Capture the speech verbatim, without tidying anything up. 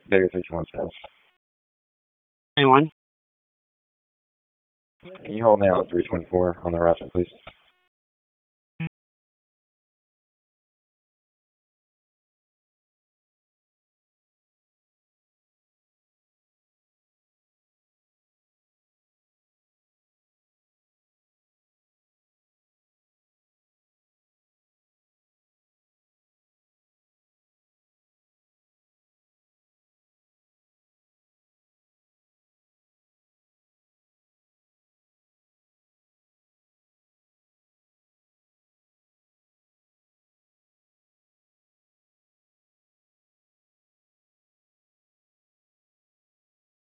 Vegas three two one sales. Anyone? Can you hold now at three twenty-four on the harassment, please?